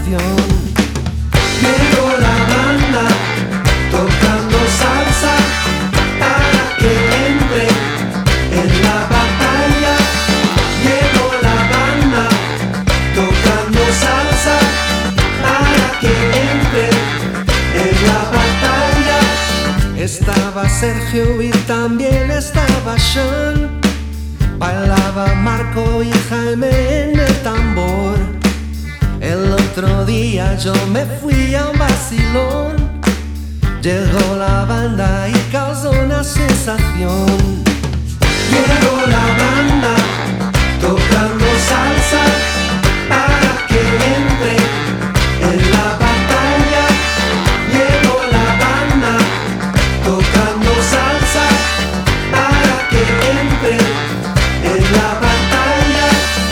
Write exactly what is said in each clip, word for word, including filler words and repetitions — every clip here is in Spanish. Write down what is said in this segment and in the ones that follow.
sensación. Llegó la banda tocando salsa para que entre en la batalla. Llegó la banda tocando salsa para que entre en la batalla. Estaba Sergio y también estaba Sean. Bailaba Marco y Jaime en el tambor. El otro día yo me fui a un vacilón. Llegó la banda y causó una sensación. Llegó la banda tocando salsa para que entre en la batalla. Llegó la banda tocando salsa para que entre en la batalla.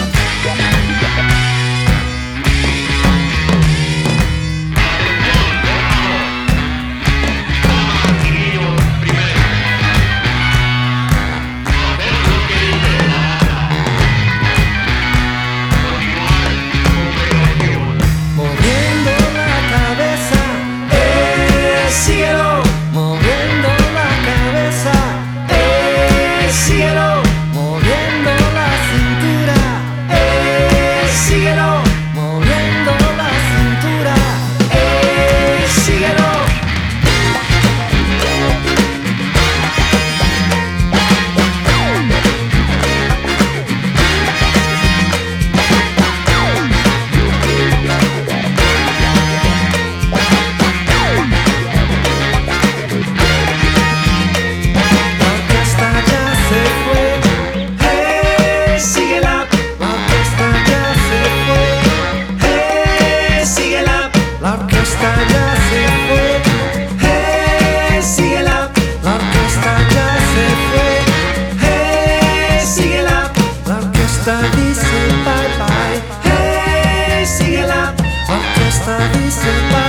Moviendo la cabeza, eh, síguelo. Moviendo la cabeza, eh, síguelo. Moviendo la cintura, eh, síguelo. Moviendo la cintura, eh, síguelo. La orquesta ya se fue, eh, síguela. La orquesta ya se fue, eh, síguela. La orquesta ya se fue, eh, síguela. La orquesta ya se fue, eh, síguela. La orquesta dice bye bye, eh, síguela. La orquesta dice bye.